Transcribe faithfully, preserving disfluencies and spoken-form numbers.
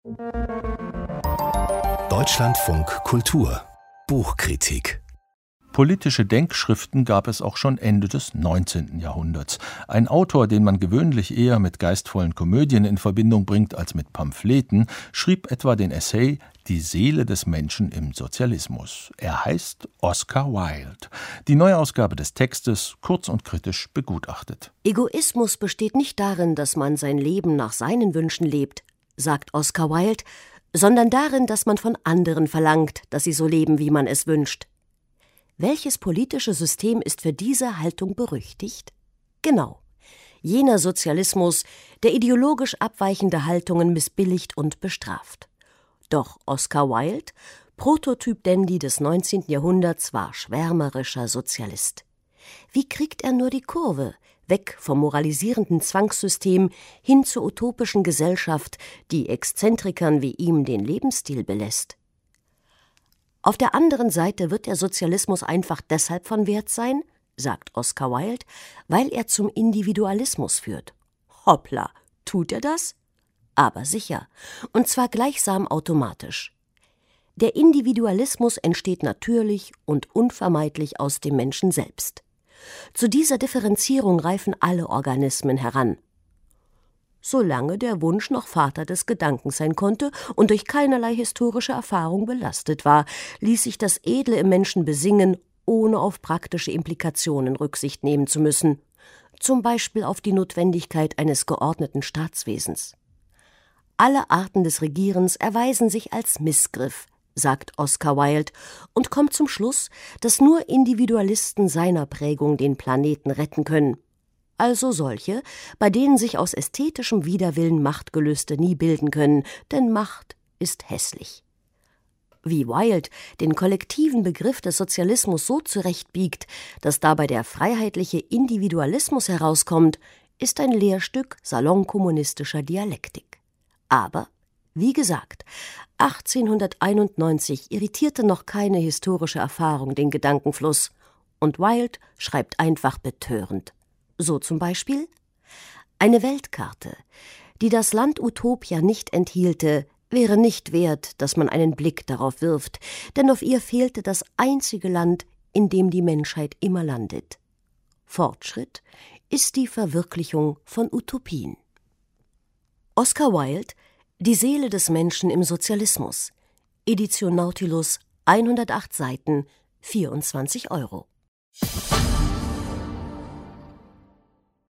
Deutschlandfunk Kultur Buchkritik. Politische Denkschriften gab es auch schon Ende des neunzehnten Jahrhunderts. Ein Autor, den man gewöhnlich eher mit geistvollen Komödien in Verbindung bringt als mit Pamphleten, schrieb etwa den Essay »Die Seele des Menschen im Sozialismus«. Er heißt Oscar Wilde. Die Neuausgabe des Textes kurz und kritisch begutachtet. Egoismus besteht nicht darin, dass man sein Leben nach seinen Wünschen lebt, sagt Oscar Wilde, sondern darin, dass man von anderen verlangt, dass sie so leben, wie man es wünscht. Welches politische System ist für diese Haltung berüchtigt? Genau, jener Sozialismus, der ideologisch abweichende Haltungen missbilligt und bestraft. Doch Oscar Wilde, Prototyp-Dandy des neunzehnten Jahrhunderts, war schwärmerischer Sozialist. Wie kriegt er nur die Kurve, weg vom moralisierenden Zwangssystem hin zur utopischen Gesellschaft, die Exzentrikern wie ihm den Lebensstil belässt? Auf der anderen Seite wird der Sozialismus einfach deshalb von Wert sein, sagt Oscar Wilde, weil er zum Individualismus führt. Hoppla, tut er das? Aber sicher, und zwar gleichsam automatisch. Der Individualismus entsteht natürlich und unvermeidlich aus dem Menschen selbst. Zu dieser Differenzierung reifen alle Organismen heran. Solange der Wunsch noch Vater des Gedankens sein konnte und durch keinerlei historische Erfahrung belastet war, ließ sich das Edle im Menschen besingen, ohne auf praktische Implikationen Rücksicht nehmen zu müssen, zum Beispiel auf die Notwendigkeit eines geordneten Staatswesens. Alle Arten des Regierens erweisen sich als Missgriff, sagt Oscar Wilde, und kommt zum Schluss, dass nur Individualisten seiner Prägung den Planeten retten können. Also solche, bei denen sich aus ästhetischem Widerwillen Machtgelüste nie bilden können, denn Macht ist hässlich. Wie Wilde den kollektiven Begriff des Sozialismus so zurechtbiegt, dass dabei der freiheitliche Individualismus herauskommt, ist ein Lehrstück salonkommunistischer Dialektik. Aber, wie gesagt, achtzehnhunderteinundneunzig irritierte noch keine historische Erfahrung den Gedankenfluss, und Wilde schreibt einfach betörend. So zum Beispiel: Eine Weltkarte, die das Land Utopia nicht enthielte, wäre nicht wert, dass man einen Blick darauf wirft, denn auf ihr fehlte das einzige Land, in dem die Menschheit immer landet. Fortschritt ist die Verwirklichung von Utopien. Oscar Wilde, Die Seele des Menschen im Sozialismus, Edition Nautilus, hundertacht Seiten, vierundzwanzig Euro.